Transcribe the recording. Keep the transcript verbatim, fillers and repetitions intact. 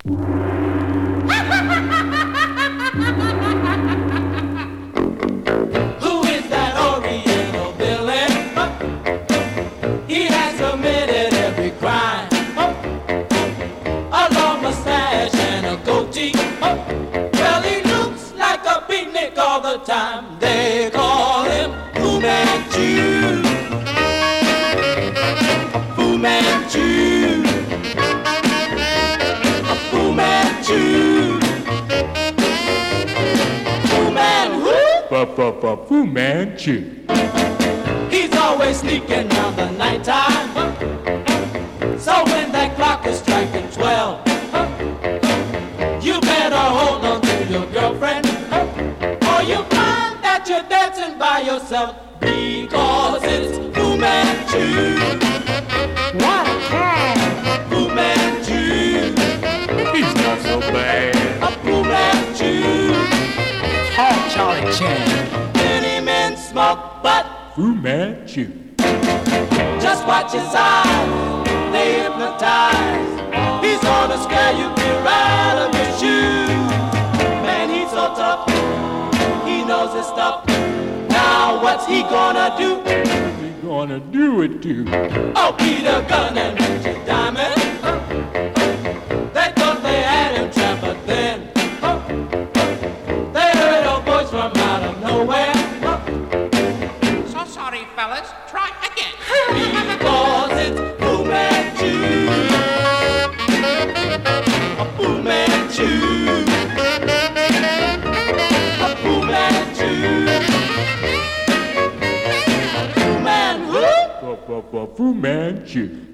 Who is that Oriental villain? He has committed every crime. A long mustache and a goatee. Well, he looks like a beatnik all the time. They call him Fu Manchu. Fu Manchu. Fu Manchu. Fu Man who? Fu Manchu. He's always sneaking round the nighttime. So when that clock is striking twelve, you better hold on to your girlfriend, or you find that you're dancing by yourself, because it's Fu Manchu. What a cat! Fu Manchu. He's not so bad. A Fu Manchu. Oh, Charlie Chan. Many men smoke, but Fu Manchu. just watch his eyes, they hypnotize. He's gonna scare you clear out of your shoes. Man, he's so tough, he knows his stuff. Now what's he gonna do? What's he gonna do it to? Oh, Peter Gunn and Richard Diamond. They thought they had him trapped, but then they heard a voice from out of nowhere. So sorry, fellas. Try again. Because it's Fu Manchu. A Fu Manchu. A Fu Manchu. Fu Man who? Fu Manchu.